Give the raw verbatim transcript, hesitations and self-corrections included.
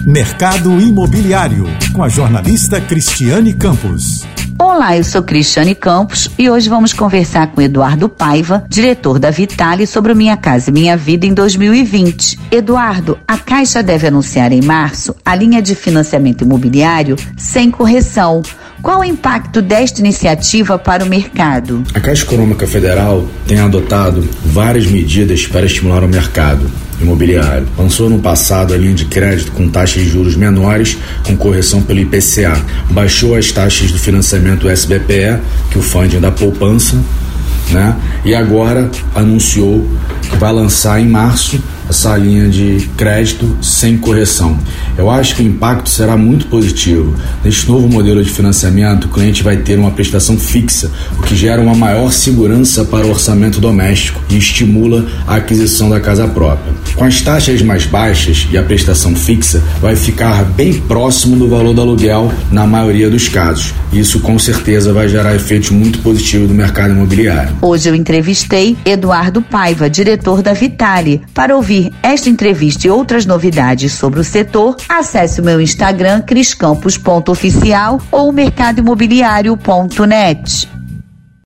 Mercado Imobiliário, com a jornalista Cristiane Campos. Olá, eu sou Cristiane Campos e hoje vamos conversar com Eduardo Paiva, diretor da Vitale, sobre o Minha Casa e Minha Vida em dois mil e vinte. Eduardo, a Caixa deve anunciar em março a linha de financiamento imobiliário sem correção. Qual o impacto desta iniciativa para o mercado? A Caixa Econômica Federal tem adotado várias medidas para estimular o mercado imobiliário. Lançou no passado a linha de crédito com taxas de juros menores, com correção pelo I P C A. Baixou as taxas do financiamento S B P E, que é o funding da poupança, né? E agora anunciou que vai lançar em março essa linha de crédito sem correção. Eu acho que o impacto será muito positivo. Neste novo modelo de financiamento, o cliente vai ter uma prestação fixa, o que gera uma maior segurança para o orçamento doméstico e estimula a aquisição da casa própria. Com as taxas mais baixas e a prestação fixa, vai ficar bem próximo do valor do aluguel na maioria dos casos. Isso com certeza vai gerar efeitos muito positivos no mercado imobiliário. Hoje eu entrevistei Eduardo Paiva, diretor da Vitale. Para ouvir esta entrevista e outras novidades sobre o setor, acesse o meu Instagram, criscampos ponto oficial ou mercado imobiliário ponto net.